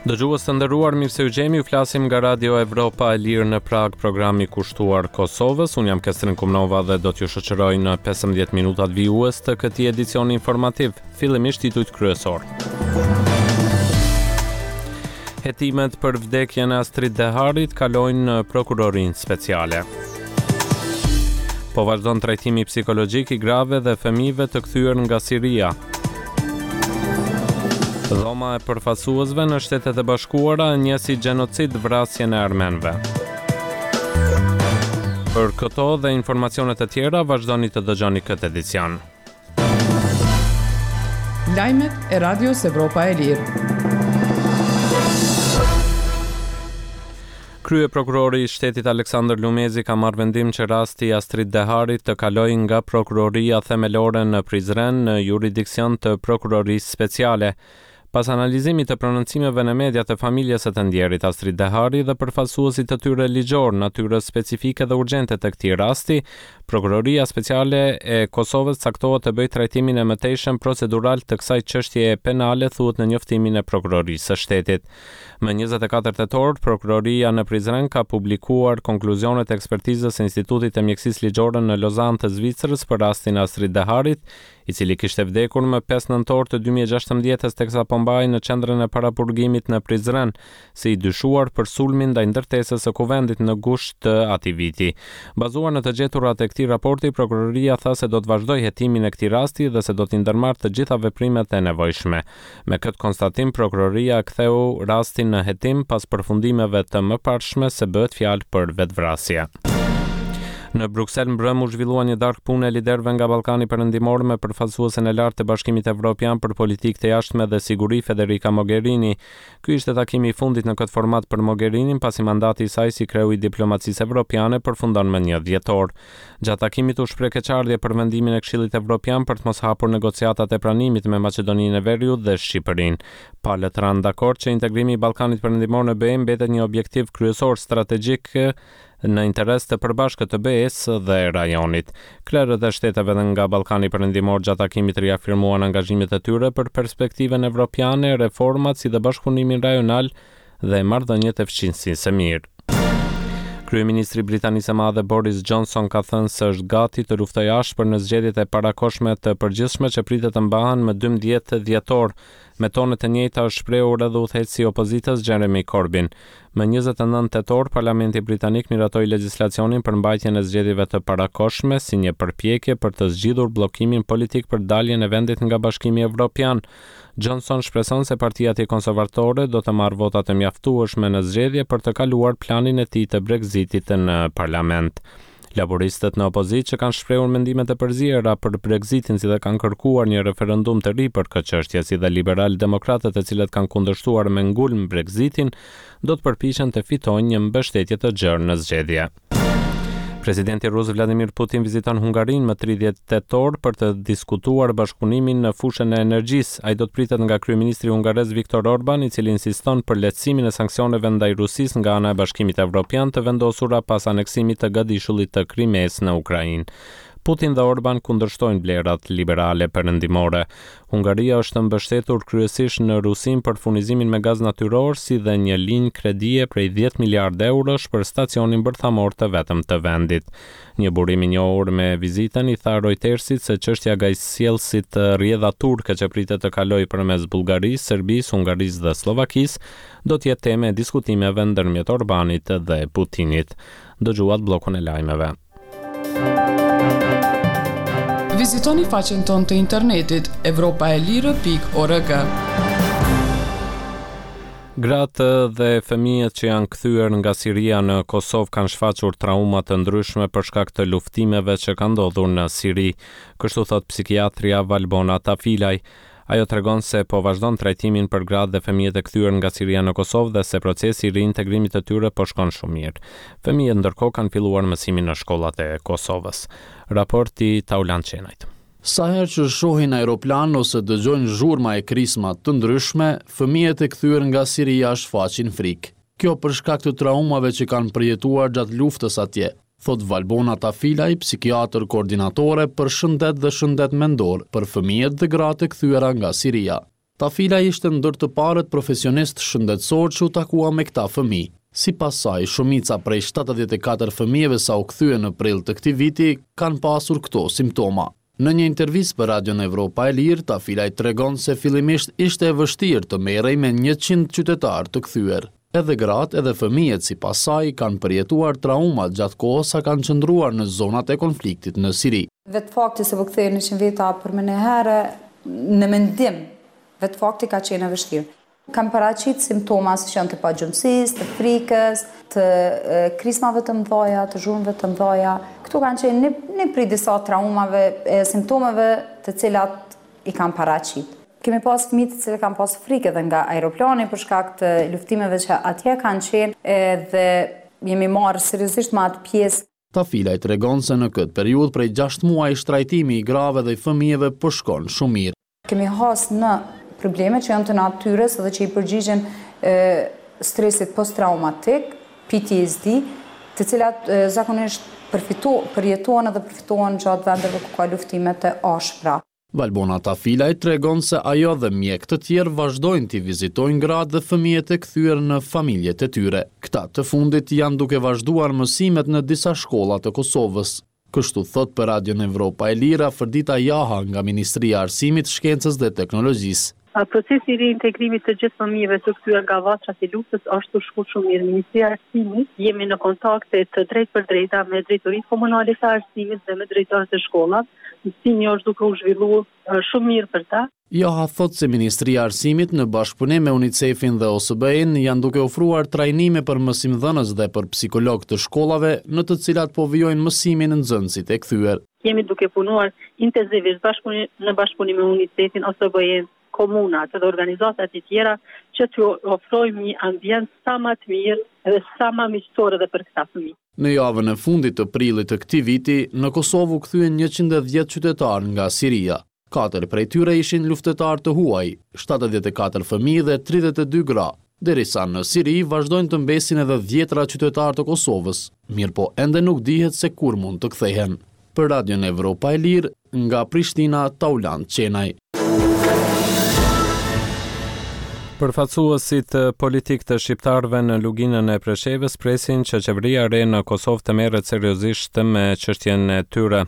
Dëgjues të nderuar, mirë se u gjemi, ju flasim nga Radio Evropa e Lirë në Prag, programi kushtuar Kosovës. Unë jam Kestrin Kumnova dhe do t'ju shoqëroj në 15 minutat vijues të këtij edicioni informativ. Fillimisht titujt kryesor. Hetimet për vdekjen e Astrid Deharit kalojnë në prokurorinë speciale. Po vazhdon trajtimi psikologjik i grave dhe fëmijëve të kthyer nga Siria. Dhoma e përfaqësuesve në Shtetet e Bashkuara njësi gjenocid vrasjen e armenëve. Për këto dhe informacionet e tjera vazhdoni të dëgjoni këtë edicion. Lajmet e Radios Evropa e Lirë. Kryeprokurori i shtetit Aleksandër Lumezi ka marrë vendim që rasti i Astrid Deharit të kalojë nga prokuroria themelore në Prizren në jurisdiksion të prokurorisë speciale. Pas analizimit të prononcimeve në media të familjes së të ndjerit Astrid Dehari dhe përfaqësuesit të tyre ligjor natyrës specifike dhe urgjente të këtij rasti, Prokuroria Speciale e Kosovës caktohet të bëjë trajtimin e mëtejshëm procedural të kësaj çështjeje penale, thuhet në njoftimin e prokurorisë së shtetit. Më 24 tetor, prokuroria në Prizren ka publikuar konkluzionet e ekspertizës së Institutit të Mjekësisë Ligjore në Lozannë të Zvicrës për rastin e Astrid Deharit, i cili kishte vdekur më 5 nëntor të 2016 teksa po mbahej në qendrën e parapurgimit në Prizren, si i dyshuar për sulmin ndaj ndërtesës së kuvendit në gusht të atij viti. Bazuar në të gjeturat e këtij raporti, prokuroria tha se do të vazhdojë hetimin e këtij rasti dhe se do t'i ndërmarrë të gjitha veprimet e nevojshme. Me këtë konstatim, prokuroria ktheu rastin në hetim pas përfundimeve të mëparshme se bëhet fjalë për vetvrasje. Në Bruksel mbrëm u zhvillua një darkë pune e liderëve nga Ballkani Perëndimor me përfaqësuesen e lartë të Bashkimit Evropian për politikë të jashtme dhe siguri Federica Mogherini. Ky ishte takimi i fundit në këtë format për Mogherinin pasi mandati i saj si kreu i diplomacisë evropiane përfundon më 1 dhjetor. Gjatë takimit u shpreh keqardhje për vendimin e Këshillit Evropian për të mos hapur negociatat e pranimit me Maqedoninë e Veriut dhe Shqipërinë. Palët ranë dakord që integrimi i Ballkanit Perëndimor në BE mbetet një objektiv kryesor strategjik në interes të përbashkët të BE-s dhe rajonit. Klerët e shteteve nga Ballkani Perëndimor gjatë takimit riafirmuan angazhimet e tyre për perspektiven evropiane, reformat si dhe bashkëpunimin rajonal dhe marrëdhëniet e fqinjësisë së mirë. Kryeministri i Britanisë së Madhe Boris Johnson ka thënë se është gati të luftojë ashpër në zgjedhjet e parakohshme të përgjithshme që pritet të mbahen më 12 dhjetor. Me tone të njëjta është shprehur edhe udhëheqësi i opozitës Jeremy Corbyn. Më 29 tetor, Parlamenti Britanik miratoi legjislacionin për mbajtjen e zgjedhjeve të parakohshme si një përpjekje për të zgjidhur bllokimin politik për daljen e vendit nga Bashkimi Evropian. Johnson shpreson se Partia e Konservatore do të marrë vota të mjaftueshme në zgjedhje për të kaluar planin e tij të Brexitit në parlament. Laboristët në opozitë që kanë shprehur mendime të përziera për Brexitin si dhe kanë kërkuar një referendum të ri për këtë çështje, si dhe liberal-demokratët e cilët kanë kundërshtuar me ngulm Brexitin, do të përpiqen të fitojnë një mbështetje të gjerë në zgjedhje. Presidenti rus Vladimir Putin viziton Hungarinë më 30 tetor për të diskutuar bashkëpunimin në fushën e energjisë. Ai do të pritet nga kryeministri hungarez Viktor Orban, i cili insiston për lehtësimin e sanksioneve ndaj Rusisë nga ana e Bashkimit Evropian të vendosura pas aneksimit të gadishullit të Krimes në Ukrainë. Putin dhe Orban kundërshtojnë vlerat liberale perëndimore. Hungaria është mbështetur kryesisht në Rusinë për furnizimin me gaz natyror si dhe një linjë kredie prej 10 miliardë eurosh për stacionin bërthamor të vetëm të vendit. Një burim i njohur me vizitën i tha Reutersit se çështja gazsjellësit rrjedha turke që pritet të kalojë përmes Bullgarisë, Serbisë, Hungarisë dhe Slovakisë do të jetë temë e diskutimeve ndërmjet Orbanit dhe Putinit. Dëgjuat bllokun e lajmeve. Vizitoni faqen tonë të internetit evropaelire.org. Gratë dhe fëmijët që janë kthyer nga Siria në Kosovë kanë shfaqur trauma të ndryshme për shkak të luftimeve që kanë ndodhur në Siri, kështu thot psikiatria Valbona Tafilaj. Ajo tregon se po vazhdon trajtimin për gratë dhe fëmijët e kthyer nga Siria në Kosovë dhe se procesi i riintegrimit të tyre po shkon shumë mirë. Fëmijët ndërkohë kanë filluar mësimin në shkollat e Kosovës. Raporti Taulan Çenajt. Sa herë që shohin aeroplan ose dëgjojnë zhurma e krisma të ndryshme, fëmijët e kthyer nga Siria shfaqin frikë. Kjo për shkak të traumave që kanë përjetuar gjatë luftës atje, thot Valbona Tafilaj, psikiatër koordinatore për shëndet dhe shëndet mendor për fëmijët dhe gratë e kthyera nga Siria. Tafila ishte ndër të parët profesionist shëndetësor që u takua me këta fëmijë. Sipas saj, shumica prej 74 fëmijëve sa u kthye në prill të këtij viti kanë pasur këto simptoma. Në një intervistë për Radion Evropa e Lirë, Tafilaj tregon se fillimisht ishte e vështirë të merrej me 100 qytetarë të kthyer. Edhe gratë edhe fëmijët sipas saj kanë përjetuar trauma gjatë kohës sa kanë qëndruar në zonat e konfliktit në Siri. Vetë fakti se po kthehen 100 veta për më një herë në mendim, vetë fakti ka qenë e vështirë. Kam paraqit simptoma si që janë të pagjumësisë, të frikës, të krismave të mëdha, të zhurmëve të mëdha. Këtu kanë qenë një prej disa traumave e simptomeve të cilat i kam paraqit. Kemi pas fëmijë të cilët kanë pas frikë edhe nga aeroplani për shkak të luftimeve që atje kanë qenë dhe jemi marrë seriozisht me atë pjesë. Tafilaj tregon se në këtë periudhë prej 6 muaj shtrajtimi i grave dhe i fëmijëve po shkon shumë mirë. Kemi has në probleme që janë të natyrës dhe që i përgjigjen stresit post-traumatik, PTSD, të cilat zakonisht përjetohen edhe përfitohen gjatë vendeve ku ka luftimet e ashpra. Valbona Tafilaj tregon se ajo dhe mjekë të tjerë vazhdojnë t'i vizitojnë gratë dhe fëmijët e kthyer në familjet e tyre. Këta të fundit janë duke vazhduar mësimet në disa shkolla të Kosovës. Kështu thot për Radion Evropa e Lira Fërdita Jaha nga Ministria e Arsimit, Shkencës dhe Teknologjisë. Procesi i reintegrimit të gjithë fëmijëve të kthyer nga vatrat e luftës është shkuar shumë mirë. Ministria e Arsimit jemi në kontakte të drejtë për drejta me drejtoritë komunale të arsimit dhe me drejtorët e shkollave. Mësimi është duke u zhvilluar shumë mirë për ta. Jaha thot se Ministria e Arsimit në bashkëpunim me UNICEF-in dhe OSBE-n janë duke ofruar trajnime për mësimdhënës dhe për psikolog të shkollave, në të cilat po vijojnë mësimin nxënësit e kthyer. Jemi duke punuar intensivisht në bashkëpunim me UNICEF-in, OSBE-n, komunat dhe organizatat e tjera që t'ju ofrojmë një ambient sa më të mirë dhe sa më miqësor edhe për këta fëmijë. Në javën e fundit të prillit të këtij viti, në Kosovë u kthyen 110 qytetarë nga Siria. 4 prej tyre ishin luftëtarë të huaj, 74 fëmijë dhe 32 gra, derisa në Siri vazhdojnë të mbesin edhe 10 qytetarë të Kosovës, mirë po ende nuk dihet se kur mund të kthehen. Për Radion Evropa e Lirë, nga Prishtina, Taulant Qenaj. Përfaqësuesit politik të shqiptarëve në luginën e Preshevës presin që qeveria e re në Kosovë të merret seriozisht me çështjen e tyre.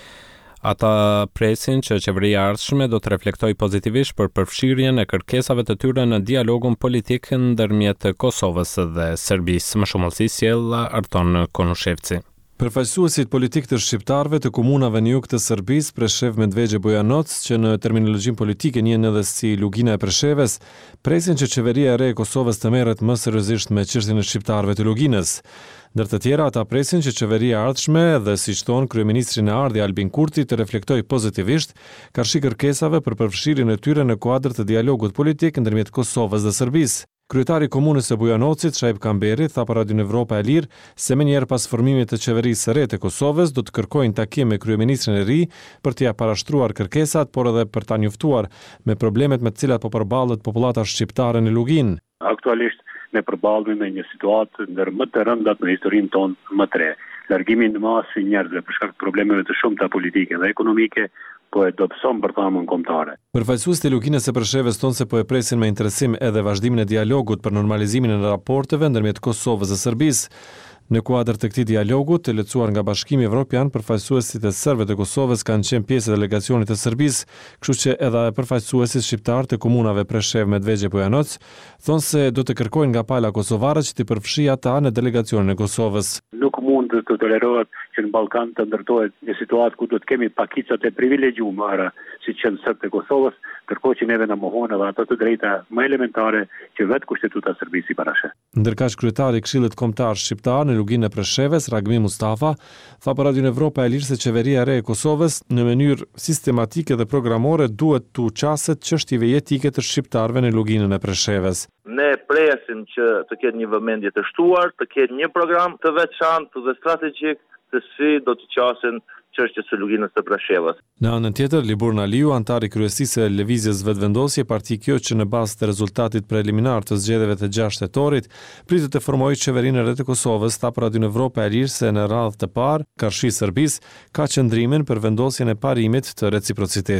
Ata presin që qeveria e ardhshme do të reflektojë pozitivisht për përfshirjen e kërkesave të tyre në dialogun politik ndërmjet Kosovës dhe Serbisë. Më shumë si sjell Arton Konushevci. Përfaqësuesit politik të shqiptarëve të komunave në jug të Serbisë, Preshev, Medvegje, Bujanoc, që në terminologjinë politike njihen edhe si lugina e Preshevës, presin që qeveria e re e Kosovës të merret më seriozisht me çështjen e shqiptarëve të luginës. Ndër të tjera, ata presin që qeveria e ardhshme dhe siç thon kryeministri në ardhje Albin Kurti të reflektojë pozitivisht karshi kërkesave për përfshirjen e tyre në kuadër të dialogut politik ndërmjet Kosovës dhe Serbisë. Kryetari i komunës së Bujanocit, Shaib Kamberi, tha për Radion Evropa e Lirë se menjëherë pas formimit të qeverisë së re të Kosovës do të kërkojnë takim me kryeministrin e ri për t'ia parashtruar kërkesat, por edhe për ta njoftuar me problemet me të cilat po përballet popullata shqiptare në Luginë. Aktualisht ne përballemi me një situatë ndër më të rëndat në historinë tonë më të re. Largimi në masë i njerëzve për shkak të problemeve të shumta politike dhe ekonomike po e dobëson për thamën kombëtare. Përfaqësuesit e luginës së Preshevës thonë se po e presin me interesim edhe vazhdimin e dialogut për normalizimin e raporteve ndërmjet Kosovës dhe Serbisë. Në kuadër të këtij dialogu, të lehtësuar nga Bashkimi Evropian, përfaqësuesit e serbëve të Kosovës kanë qenë pjesë e delegacionit të Serbisë, kështu që edhe përfaqësuesit shqiptar të komunave Preshev, Medvegje, Bujanoc thonë se do të kërkojnë nga pala kosovare që të përfshijë ata në delegacionin e Kosovës. Nuk mund të tolerohet që në Ballkan të ndërtohet një situatë ku do të kemi pakicat e privilegjuara, siç janë serbët e Kosovës, ndërkohë që neve na mohon edhe ato të drejta më elementare që vetë kushtetuta e Serbisë i parashë. Ndërkaq kryetari i Këshillit Kombëtar Shqiptar në luginën e Preshevës, Ragmi Mustafa, tha për Radion Evropa e Lirë se qeveria e re e Kosovës në mënyrë sistematike dhe programore duhet të uqaset çështjeve jetike të shqiptarëve në luginën e Preshevës. Ne presim që të ketë një vëmendje të shtuar, të ketë një program të veçantë dhe strategjik se si do të qasin çështjes së luginës së Preshevës. Në anën tjetër, Libur Naliu, antar i kryesisë e lëvizjes vetëvendosje, parti kjo që në bazë të rezultatit preliminar të zgjedhjeve të 6 shtetorit, pritet të formojë qeverinë e re të Kosovës, tha për Radion Evropa e Lirë se në radhë të parë, karshi Serbisë ka qëndrimin për vendosjen e parimit të reciprocitetit.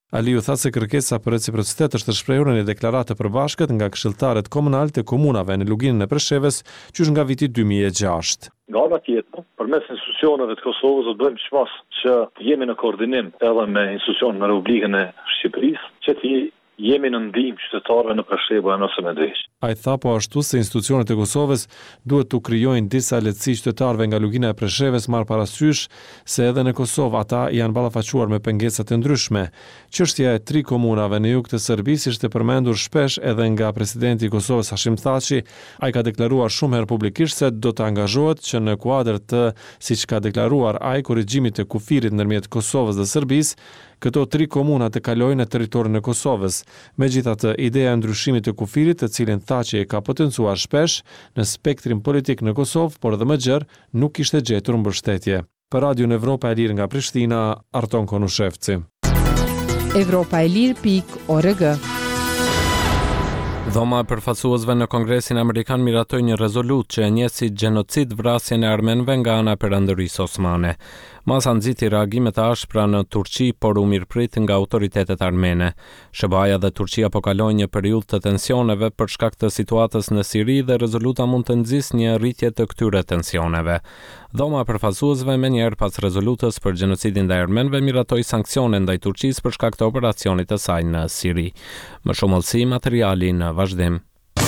Aliu tha se kërkesa për reciprocitet është shprehur në deklaratë të përbashkët nga këshilltarët komunal të komunave në luginën e Preshevës, qysh nga viti 2006. Nga ana tjetër, përmes institucioneve të Kosovës do bëjmë çfarë që jemi në koordinim edhe me institucionet në Republikën e Shqipërisë, që të jemi në ndihmë qytetarëve në Preshevë ose Medreq. Ai tha po ashtu se institucionet e Kosovës duhet të krijojnë disa lehtësi qytetarëve nga lugina e Preshevës, marr parasysh se edhe në Kosovë ata janë ballafaqur me pengesa të ndryshme. Çështja e 3 komunave në jug të Serbisë ishte përmendur shpesh edhe nga presidenti i Kosovës Hashim Thaçi. Ai ka deklaruar shumë herë publikisht se do të angazhohet që në kuadër të, siç ka deklaruar ai, korrigjimit të kufirit ndërmjet Kosovës dhe Serbisë, këto 3 komuna të kalojnë në territorin e Kosovës. Megjithatë, ideja e ndryshimit të kufirit, të cilin Thaçi e ka potencuar shpesh në spektrin politik në Kosovë, por edhe më gjerë, nuk kishte gjetur mbështetje. Për Radion Evropa e Lirë nga Prishtina, Arton Konushevci. Evropaelir.org. Dhoma e përfaqësuesve në Kongresin Amerikan miratoi një rezolutë që e njeh si gjenocid vrasjen e armenëve nga ana perandërisë osmane. Masa nxiti reagime të ashpra në Turqi, por u mirëprit nga autoritetet armene. SBA dhe Turqia po kalojnë një periudhë të tensioneve për shkak të situatës në Siri dhe rezoluta mund të nxjisë një rritje të këtyre tensioneve. Dhoma e përfaqësuesve menjëherë pas rezolutës për gjenocidin ndaj armenëve miratoi sanksione ndaj Turqisë për shkak të operacionit të saj në Siri. Më shumë olsi materiali në vazhdim.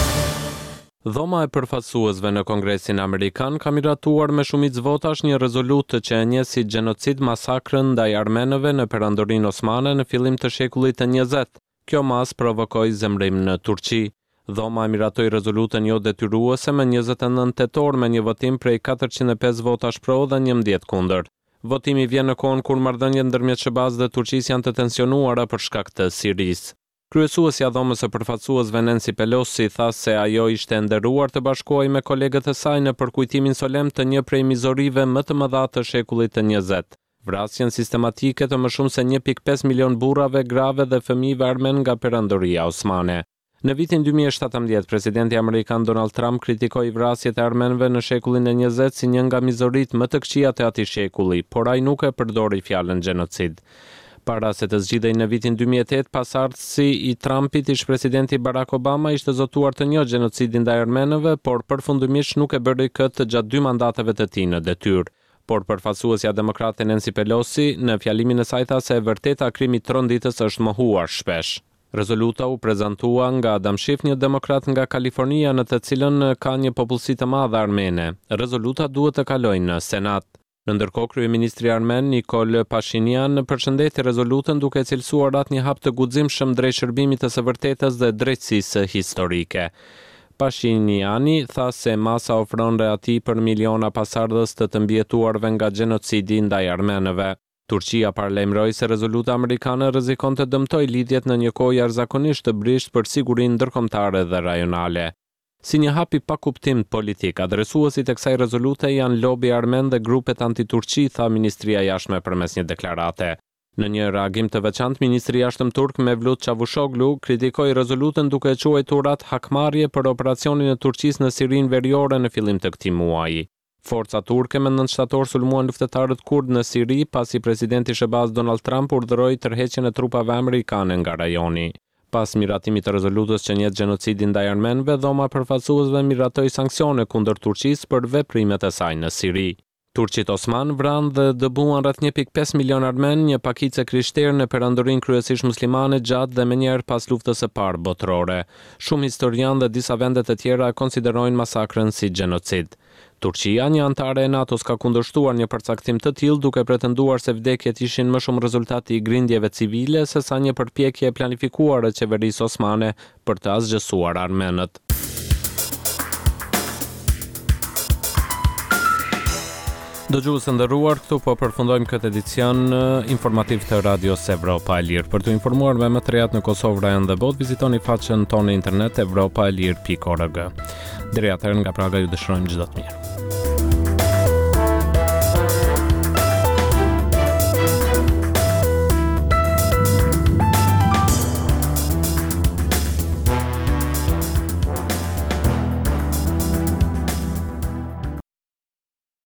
Dhoma e përfaqësuesve në Kongresin Amerikan ka miratuar me shumicë votash një rezolutë që e njeh si gjenocid masakrën ndaj armenëve në perandorinë osmane në fillim të shekullit të 20. Kjo mas provokoi zemrim në Turqi. Dhoma e miratoi rezolutën jo detyruese me 29 tetor me një votim prej 405 votash pro dhe 11 kundër. Votimi vjen në kohën kur marrëdhëniet ndërmjet SBA-s dhe Turqisë janë të tensionuara për shkak të Sirisë. Kryesuesja dhomës së përfaqësuesve Nancy Pelosi tha se ajo ishte nderuar të bashkohej me kolegët e saj në përkujtimin solemn të një prej mizorive më të mëdha të shekullit të 20. Vrasjen sistematike të më shumë se 1.5 milion burrave, grave dhe fëmijëve armen nga perandoria osmane. Në vitin 2017, presidenti amerikan Donald Trump kritikoi vrasjet e armenëve në shekullin e 20 si një nga mizoritë më të këqija të atij shekulli, por ai nuk e përdori fjalën gjenocid. Para se të zgjidhej në vitin 2008, pasardhësi i Trumpit, ish presidenti Barack Obama, ishte zotuar të njohë gjenocidin ndaj armenëve, por përfundimisht nuk e bëri këtë gjatë 2 mandateve të tij në detyrë. Por përfaqësuesja demokrate Nancy Pelosi në fjalimin e saj tha se e vërteta krimi i tronditës është mohuar shpesh. Rezoluta u prezantua nga Adam Schiff, një demokrat nga Kalifornia, në të cilën ka një popullsi të madhe armene. Rezoluta duhet të kalojë në Senat. Ndërkohë, kryeministri armen Nikol Pashinyan përshëndeti rezolutën duke cilësuar atë një hap të guximshëm drejt shërbimit të së vërtetës dhe drejtësisë historike. Pashinyani tha se masa ofron reati për miliona pasardhës të mbjetuarve nga gjenocidi ndaj armenëve. Turqia paralajmëroi se rezoluta amerikane rrezikon të dëmtojë lidhjet në një kohë jashtëzakonisht të brisht për sigurinë ndërkombëtare dhe rajonale. Si një hap i pa kuptim politik, adresuesit e kësaj rezolute janë lobi armen dhe grupet anti-Turqi, tha Ministria e Jashtme përmes një deklarate. Në një reagim të veçantë, ministri i jashtëm turk Mevlut Çavuşoglu kritikoi rezolutën duke e quajtur atë hakmarrje për operacionin e Turqisë në Sirinë veriore në fillim të këtij muaji. Forca turke me 9 shtator sulmuan luftëtarët kurd në Siri pasi presidenti i SBA-s Donald Trump urdhëroi tërheqjen e trupave amerikane nga rajoni. Pas miratimit të rezolutës që njeh gjenocidin ndaj armenëve, dhoma e përfaqësuesve miratoi sanksione kundër Turqisë për veprimet e saj në Siri. Turqit Osman vranë dhe dëbuan rreth 1.5 milion armen, një pakicë krishterë në perandorinë kryesisht muslimane gjatë dhe menjëherë pas luftës së parë botërore. Shumë historianë dhe disa vende të tjera konsiderojnë masakrën si gjenocid. Turqia, një antare e NATO-s, ka kundërshtuar një përcaktim të tillë duke pretenduar se vdekjet ishin më shumë rezultati i grindjeve civile sesa një përpjekje e planifikuar e qeverisë osmane për të asgjësuar armenët. Dëgjues të nderuar, këtu po përfundojmë këtë edicion informativ të Radios Evropa e Lirë. Për të informuar me më të rehat në Kosovë, Rajon dhe botë, vizitoni faqen tonë në internet evropaelir.org. Deri atëherë nga Praga ju dëshirojmë çdo të mirë.